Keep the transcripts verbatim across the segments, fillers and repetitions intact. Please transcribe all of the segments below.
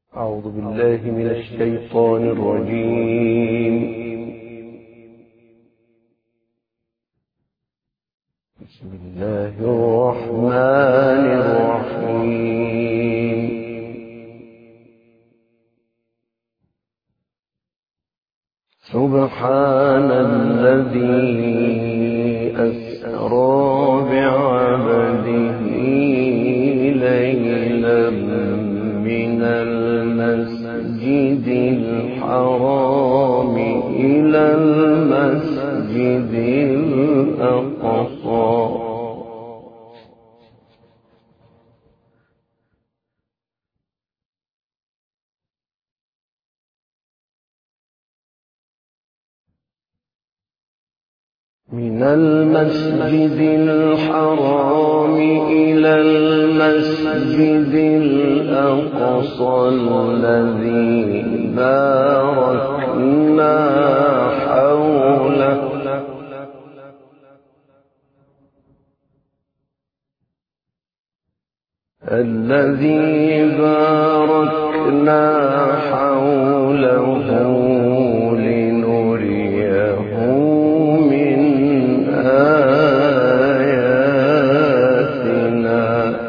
أعوذ بالله من الشيطان الرجيم. بسم الله الرحمن الرحيم. سبحان الذي أسرى بعبده ليلا من المسجد الحرام إلى المسجد الأقصى من المسجد الحرام إلى المسجد الأقصى الذي باركنا حوله الذي باركنا حوله لنريه من آياتنا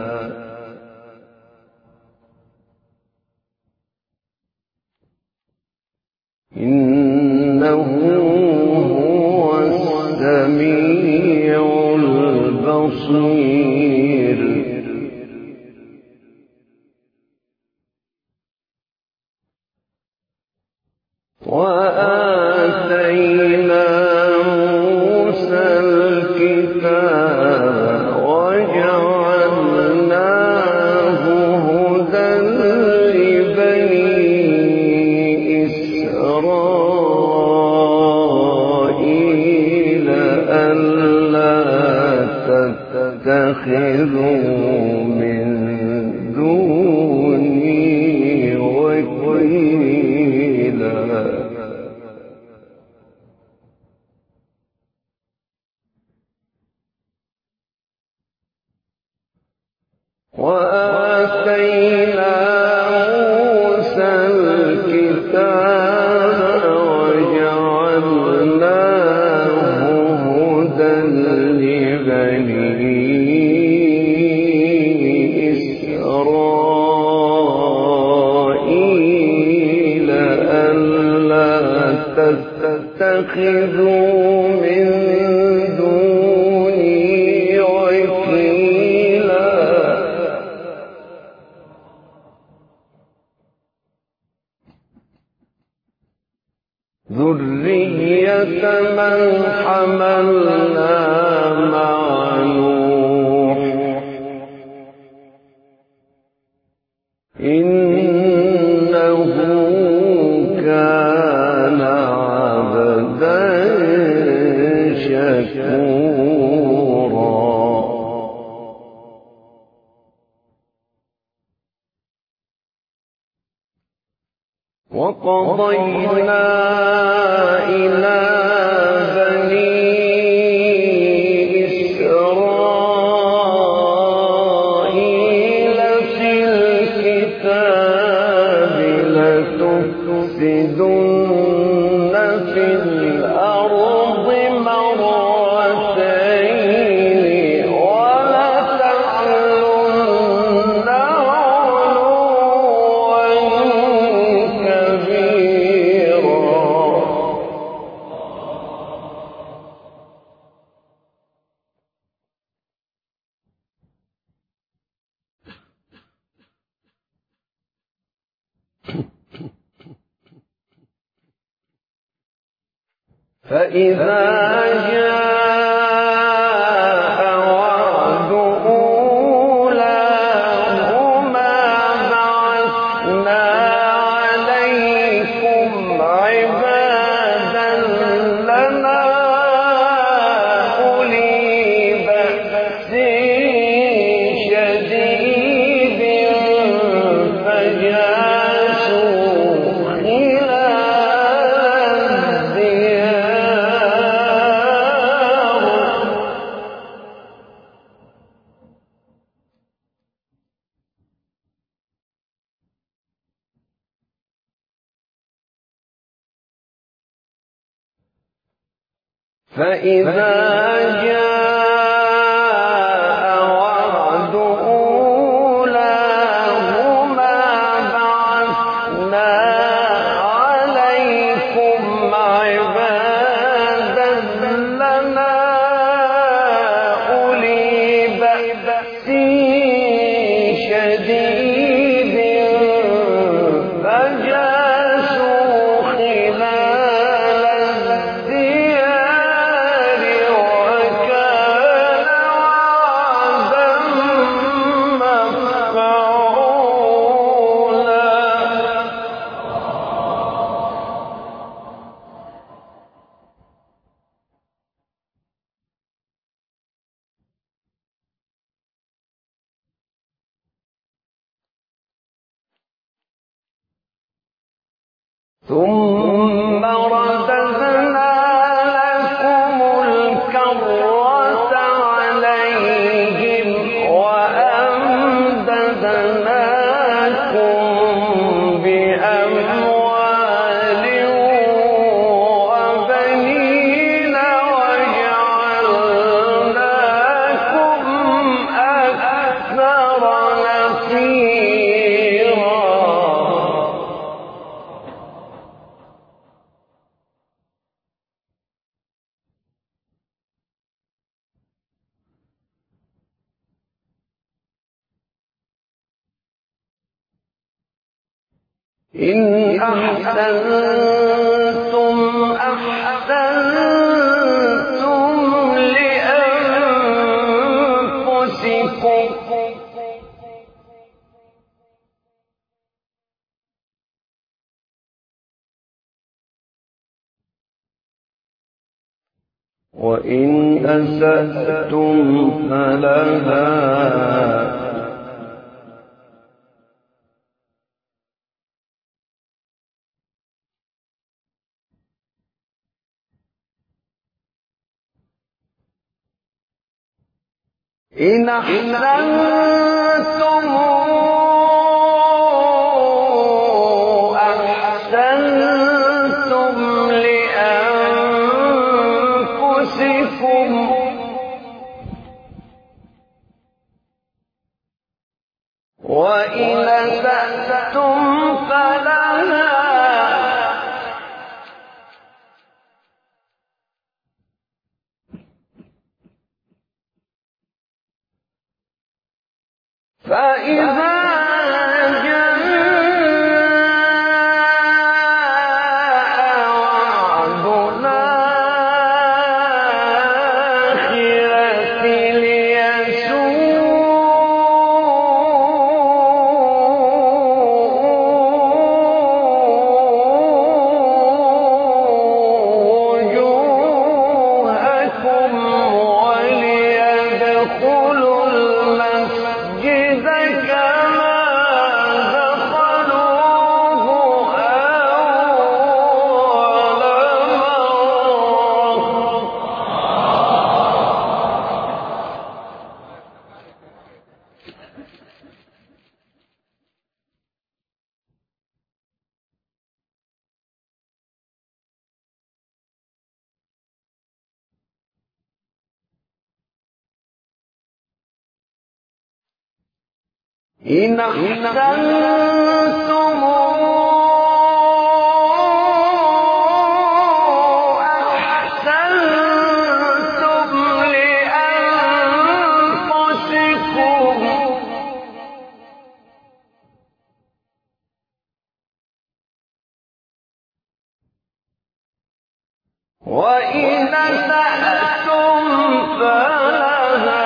إنه هو السميع البصير. وآتينا موسى الكتاب وجعلناه هدى لبني إسرائيل ألا تتخذوا من دوني وكيلا. وآتينا موسى الكتاب وجعلناه هدى لبني إسرائيل ألا تتخذوا من دوني وكيلا. ذرية من حملنا مع نوح إنه كان عبدا شكورا. وقضينا إلى بني إسرائيل في الكتاب لتفسدن في الأرض مرتين ولتعلن علوا كبيرا. فإذا جاء وعد أولاهما بعثنا عليكم عبادا لنا أولي بأس شديد فجاسوا خلال الديار فإذا جاء وعد أولاهما بعثنا عليكم عبادا لنا أولي بأس شديد فجاسوا خلال الديار وكان وعدا مفعولا. ثم رددنا لكم الكرة عليهم وأمددناكم بأموال وبنين وجعلناكم أكثر نفيرا. إن أحسنتم أحسنتم لأنفسكم وإن أسأتم فلها. إن أحسنتم أحسنتم لأنفسكم وإن أسأتم فلها. فإذا جاء وعد الآخرة ليسوءوا وجوهكم وليدخلوا المسجد كما دخلوه أول إن أحسنتم أحسنتم لأنفسكم وإن أسأتم فلها.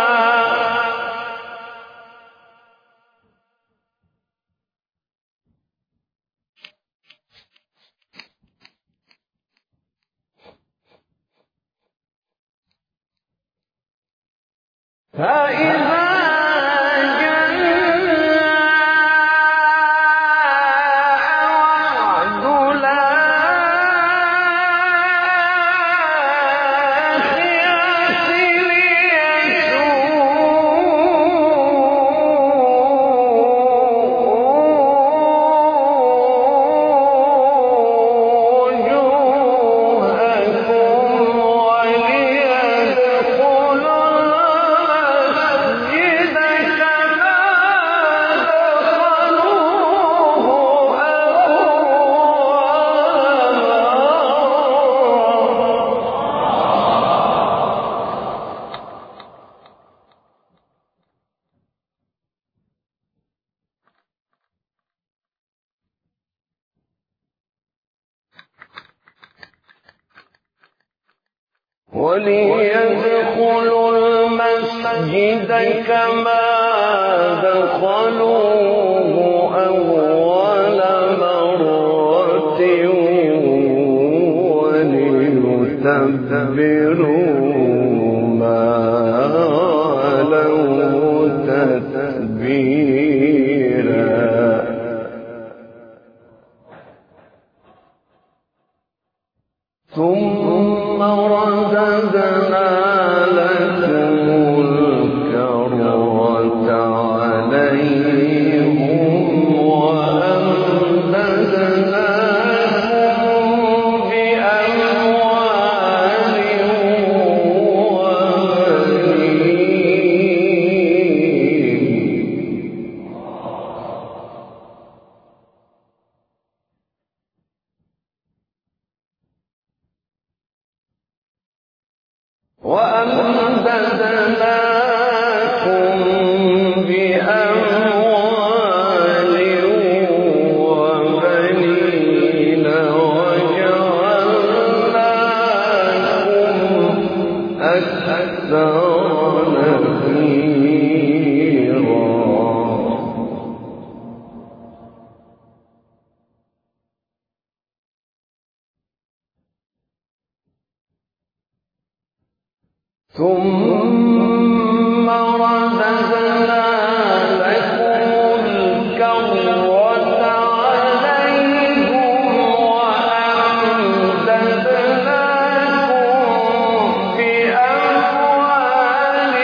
فإذا جاء وعد الآخرة ليسوءوا وجوهكم وليدخلوا المسجد كما دخلوه أول مرة وليتبروا ما علوا تتبيرا. ثم رددنا لكم الكرة عليهم وأمددناكم بأموال وأمددناكم بأموال وبنين وجعلناكم أكثر نفيرا. ثم رددنا لكم الكرة عليهم وأمددناكم بأموال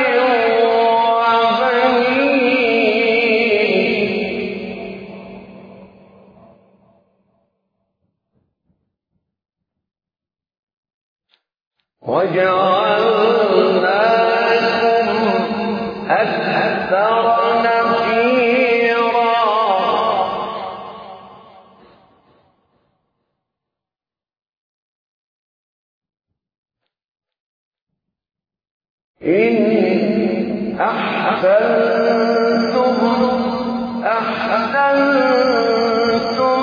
وبنين وجعلناكم أكثر نفيرا. إن أحسنتم أحسنتم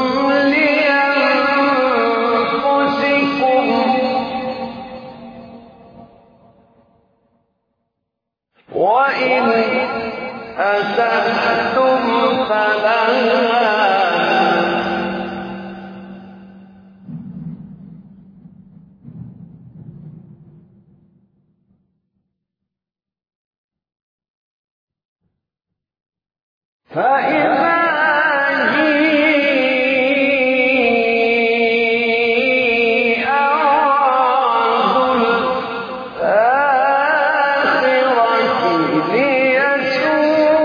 لأنفسكم وإن أسأتم فلها. فإذا جيء وعد الآخرة ليسوء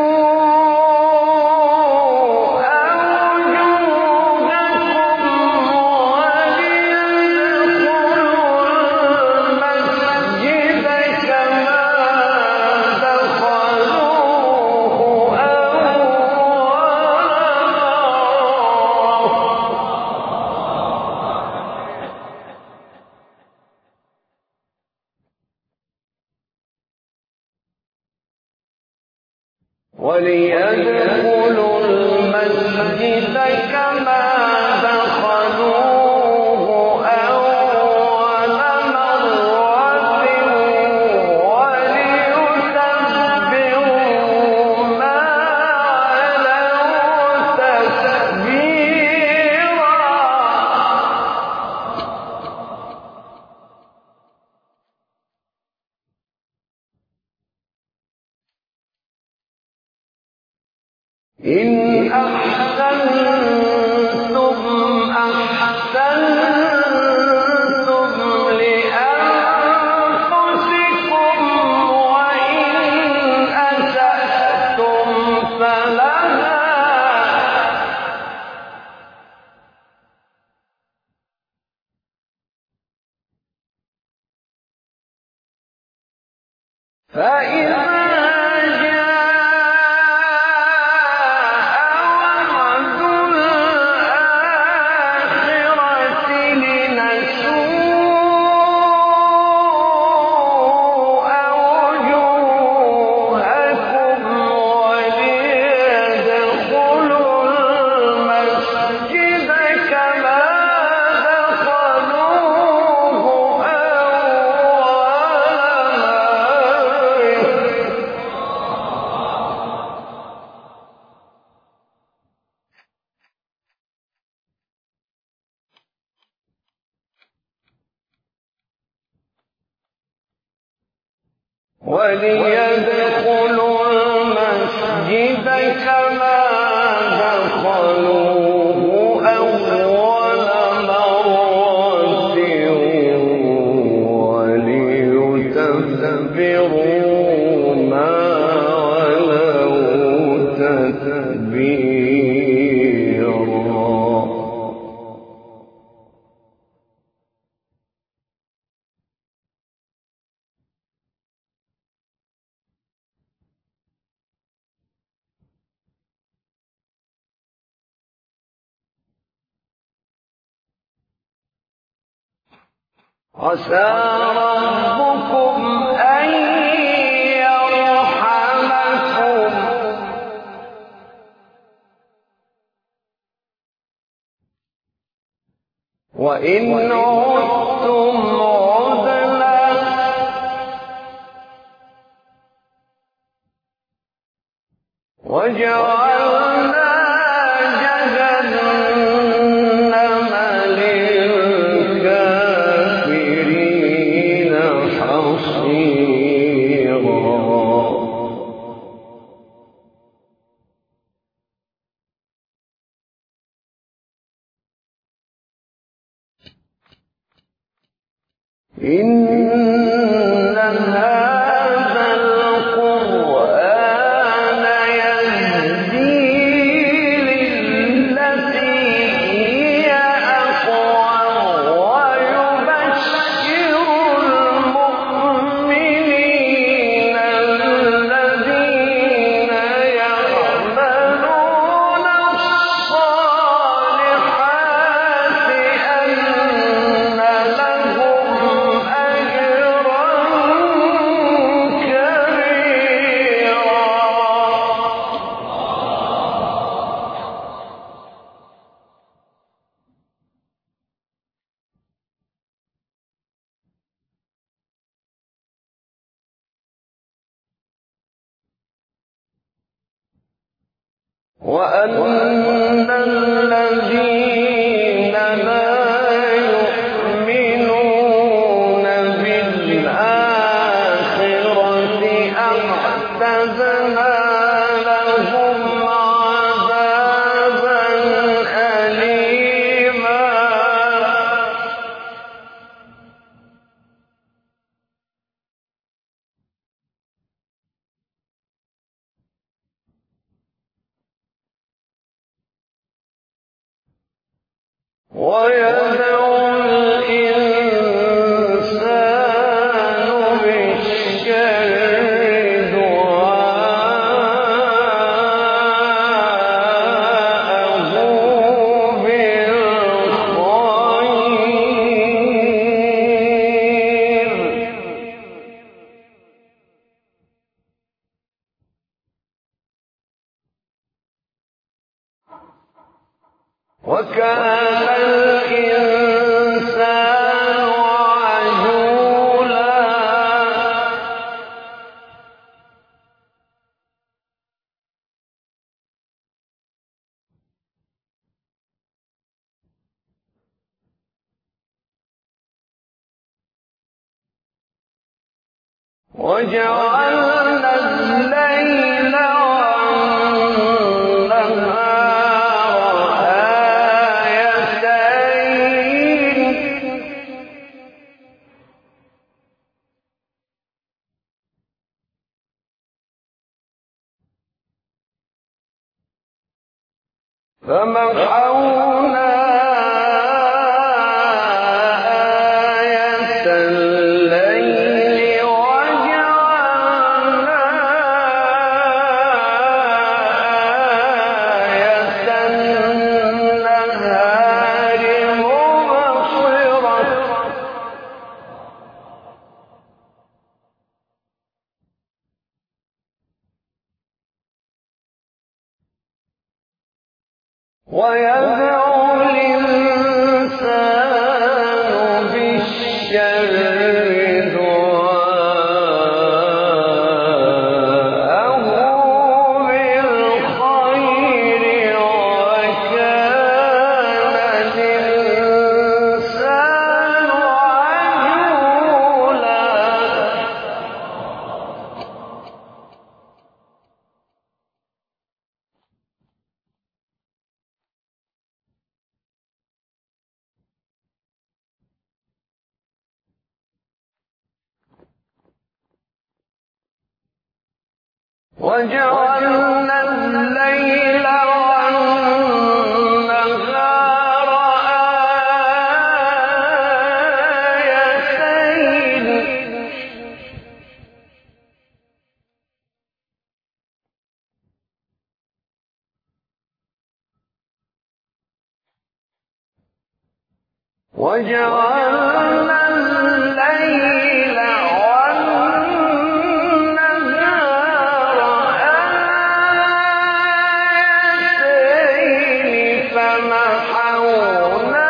وليدخلوا المسجد كما دخلوه أول مرة وليتبروا ما علوا تتبيرا. إن أحسنتم أحسنتم لأنفسكم وإن أسأتم فلها. فإذا وليدخلوا المسجد كما دخلوه أول مرة وليتبروا ما علوا تتبيرا. عسى ربكم أن يرحمكم وإن عدتم عدنا وجعلنا إن هذا القرآن يهدي للتي هي أقوم ويبشر المؤمنين الذين يعملون الصالحات أن وأن الذين لا يؤمنون بالآخرة أعتدنا لهم عذابا أليما. ويدعو الإنسان بالشر دعاءه بالخير وكان الإنسان عجولا. وجعلنا الليل والنهار آيتين فمحونا آية الليل وجعلنا آية النهار مبصرة ويدعو الإنسان بالشر دعاءه بالخير وكان الإنسان عجولا. وجعلنا الليل والنهار آيتين وجعلنا الليل والنهار آيتين فمحونا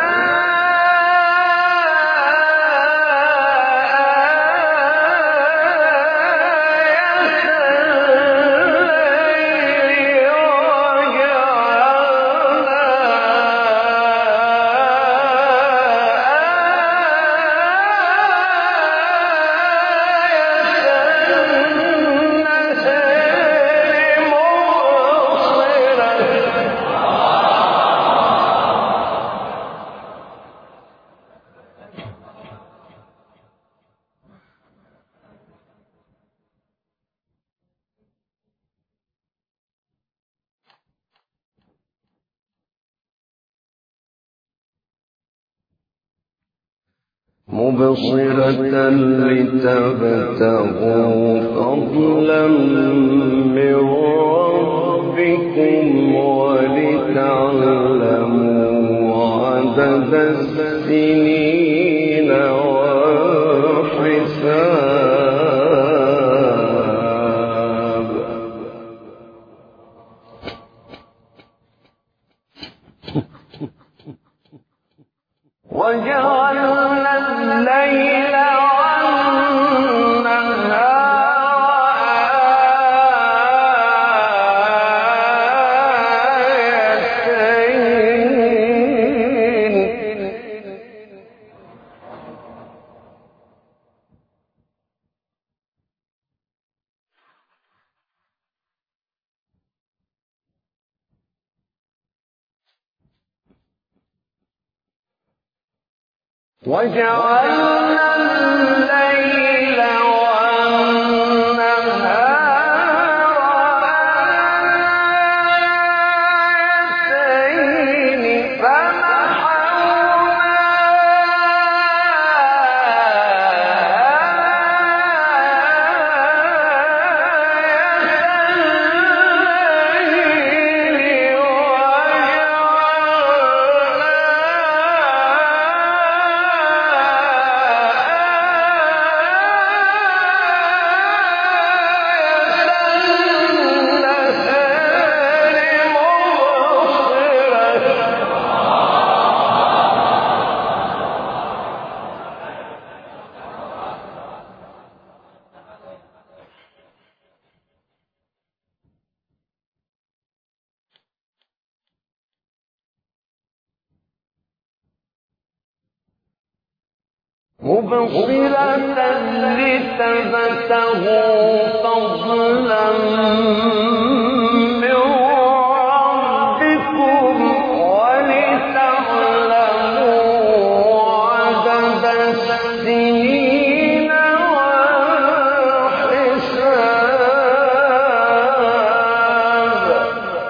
مبصرة لتبتغوا فضلا من ربكم ولتعلموا عدد السنين والحساب وجعلنا الليل وجعلنا الليل والنهار آيتين فمحونا مبصرة لتبتغوا فضلا من ربكم ولتعلموا عدد السنين والحساب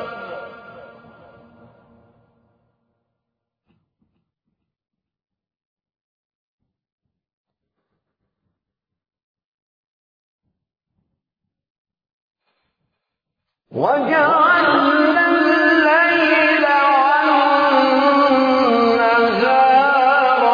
وجعلنا الليل والنهار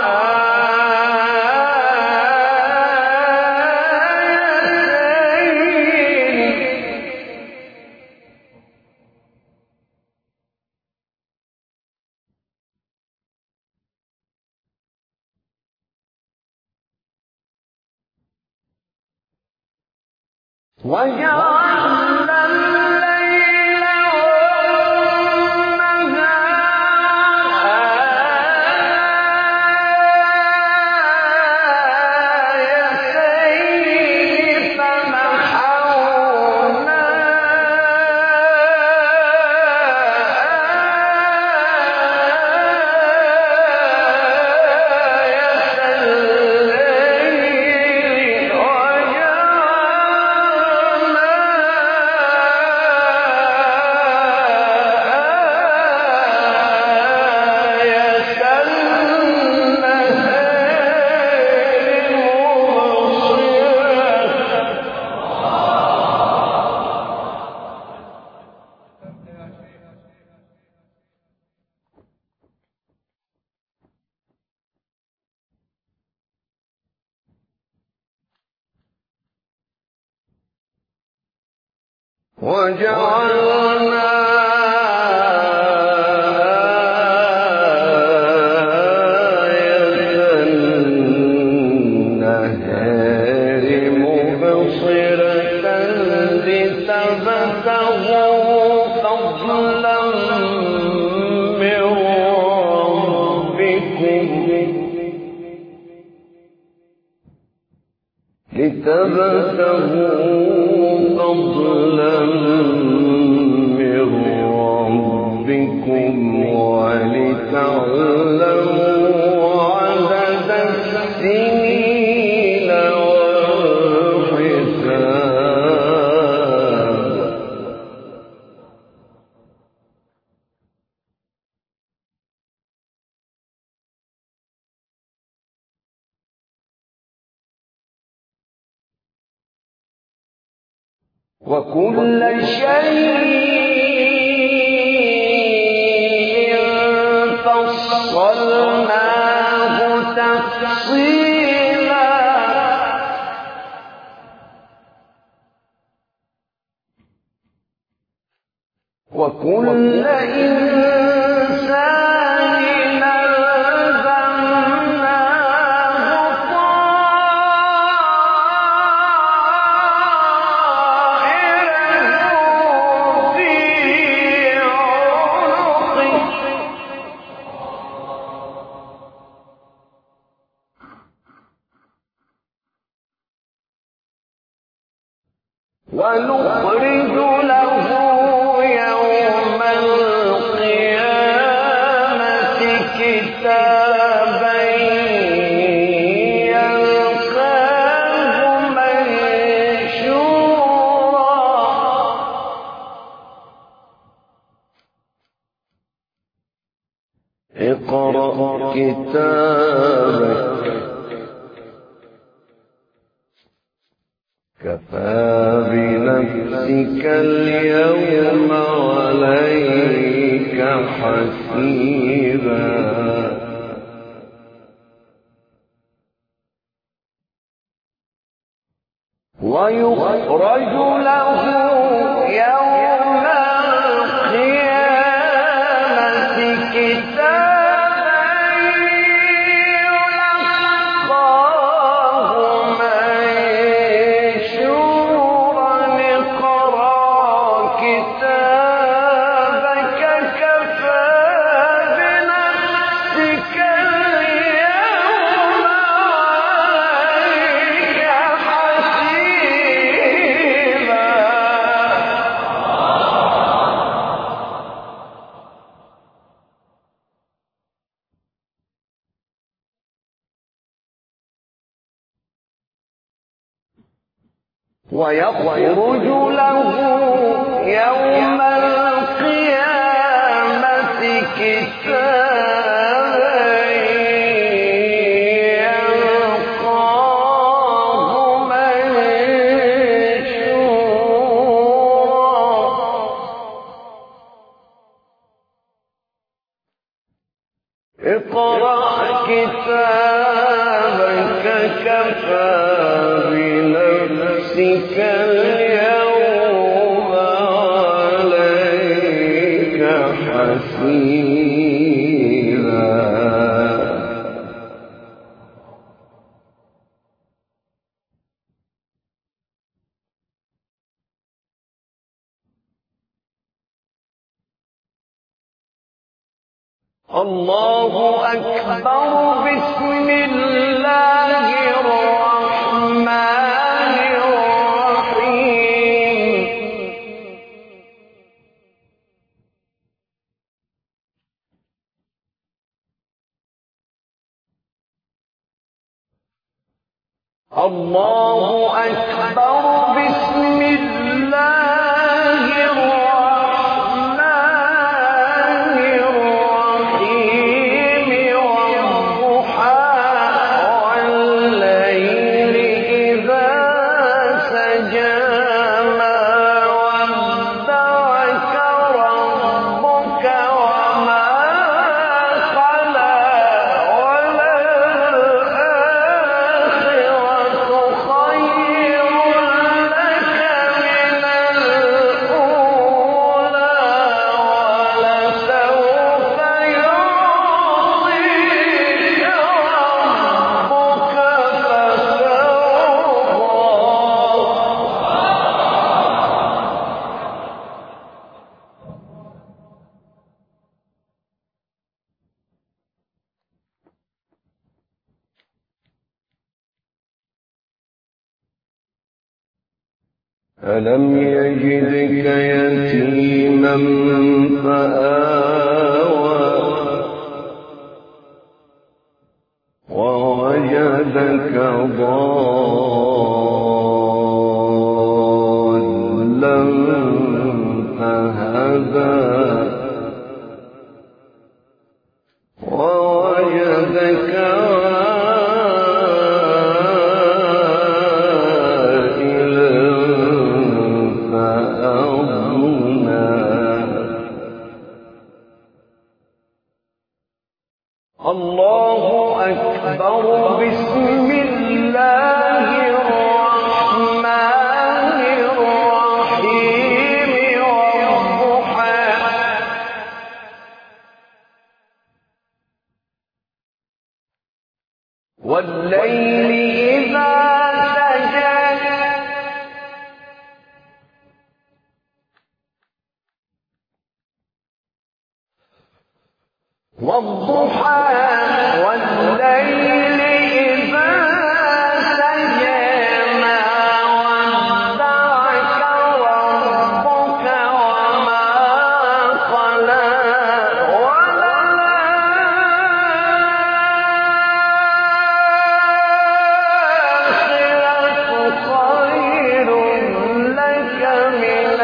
آيتين وجعلنا الليل والنهار وجعلنا لتبتغوا فضلا من ربكم ولتعلموا عدد السنين والحساب وكل شيء فصلناه تفصيلا وكل إنسان ألزمناه طائره في عنقه ونخرج له يوم القيامة كتابا يلقاه منشورا اقرأ كتابك كفى بنفسك اليوم عليك حسيبا ويخرج له يوم القيامة كتابا يلقاه منشورا اقرأ كتابك كفى بنفسك اليوم عليك حسيبا ويخرج له يوم القيامة كتابا يلقاه منشورا اقرأ كتابك كفى بنفسك اليوم عليك حسيبا الله أكبر بسم الله الرحمن الرحيم الله أكبر بسم الله الرحمن الرحيم والضحى والليل إذا سجى ما ودعك ربك وما قلى وللآخرة خير لك من ألم يجدك يتيما فآوى ووجدك ضالا فهدى ووجدك الله أكبر. بسم الله الرحمن الرحيم والضحى والليل إذا سجى والضحى والليل إذا سجى ما ودعك ربك وما قلى وللآخرة خير لك من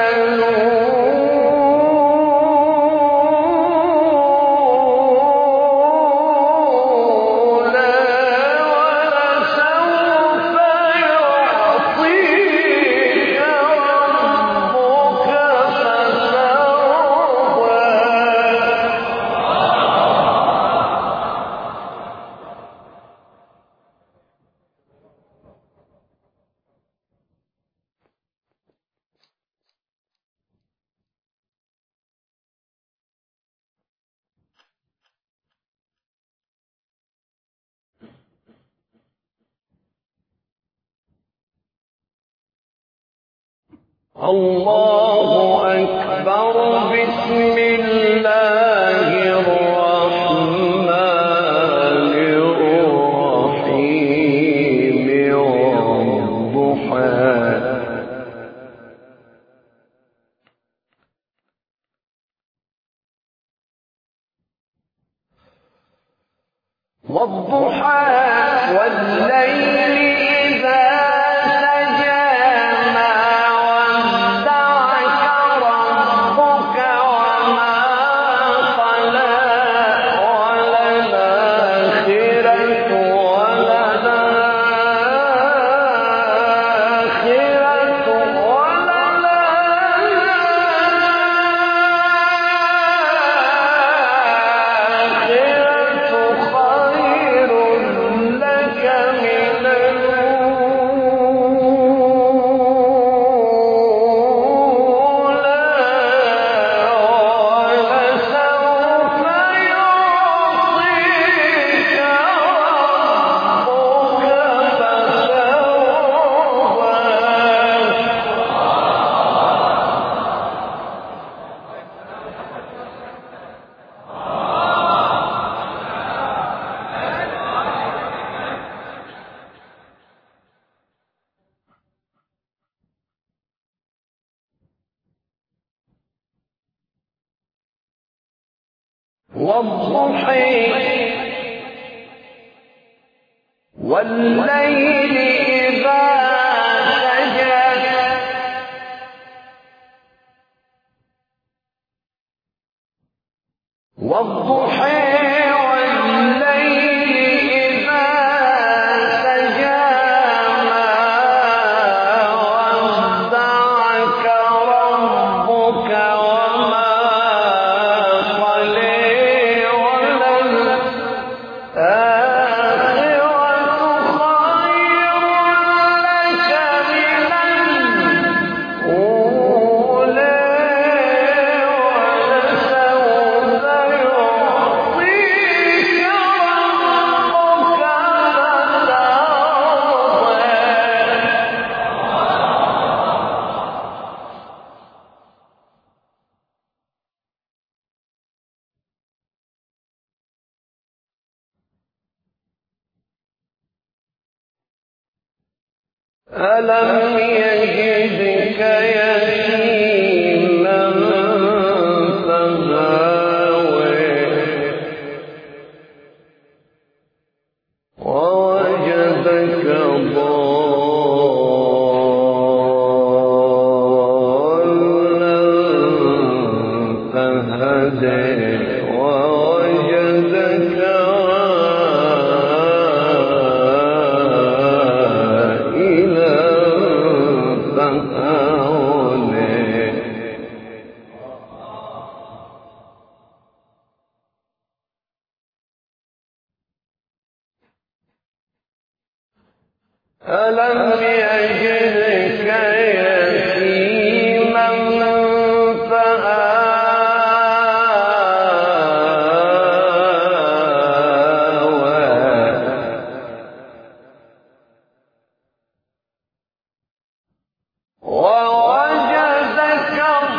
الله أكبر. بسم الله الرحمن الرحيم والضحى والضحى والليل إذا والضحى والليل إذا سجى والضحى والليل ألم يجدك يتيما فآوى ووجدك ضالا فهدى ووجدك ألم يجدك يتيما فآوى ووجدك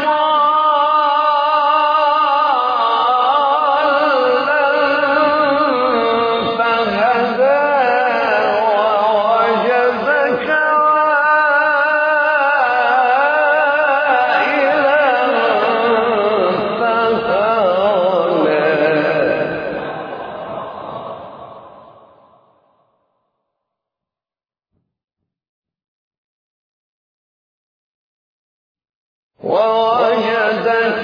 ضالا فهدى ووجدك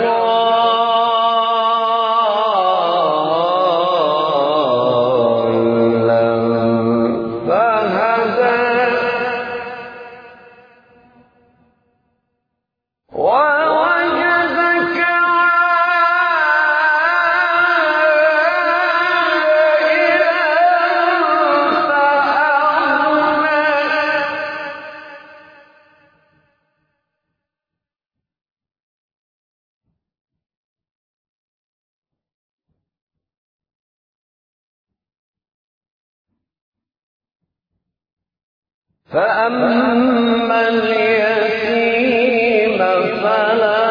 ضالا فهدى ووجدك فأما اليتيم فلا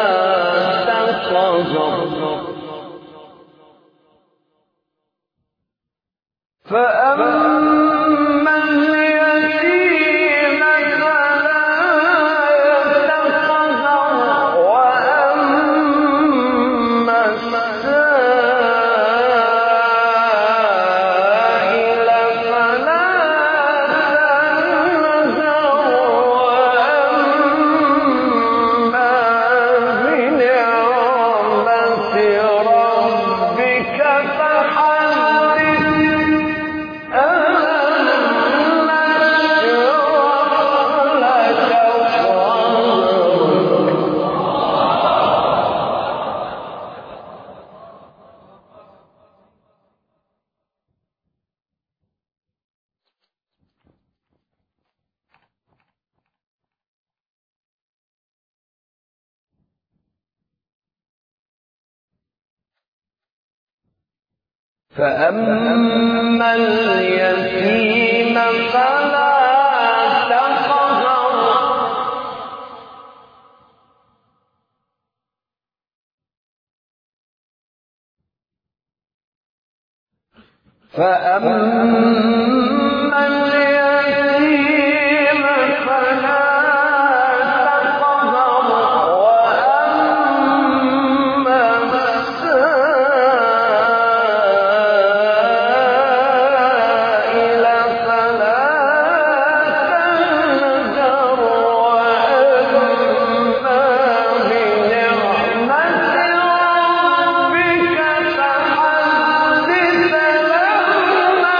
تقهر فأما اليتيم فلا تقهر وأما السائل فلا فأما اليتيم فلا تقهر فأما اليتيم فلا تقهر وأما السائل فلا تنهر وأما بنعمة ربك فحدث لما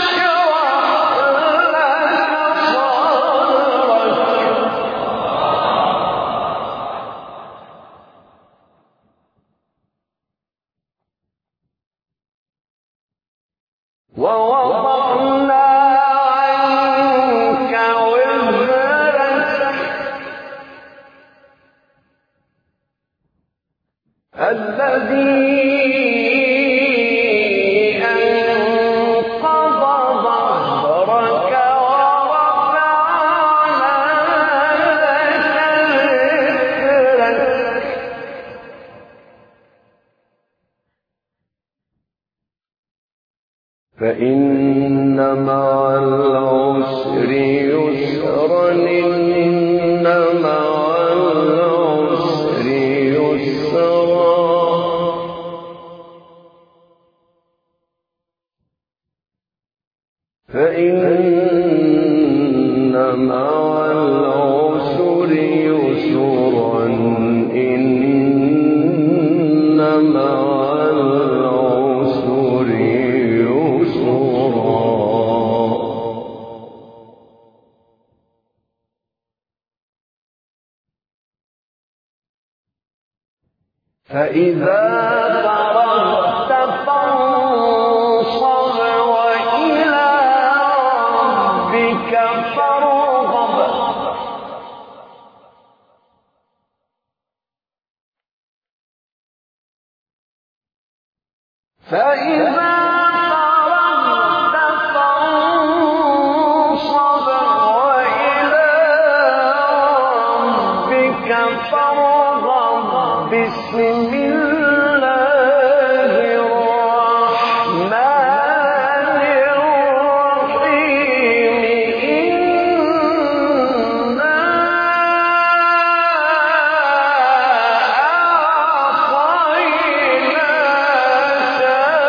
ووضعنا عنك وزرك الذي أنقض ظهرك ورفعنا لك ذكرك فإن مع العسر يسرا إن مع العسر يسرا فإن مع العسر يسرا إن مع العسر يسرا فإذا فرغت فانصب وإلى ربك فارغب فإذا فرغت فانصب وإلى ربك فارغب بسم الله الرحمن الرحيم إنا أعطيناك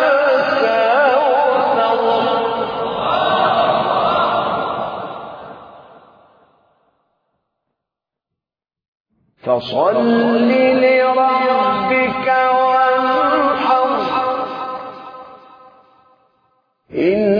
الكوثر فصل لربك وانحر إن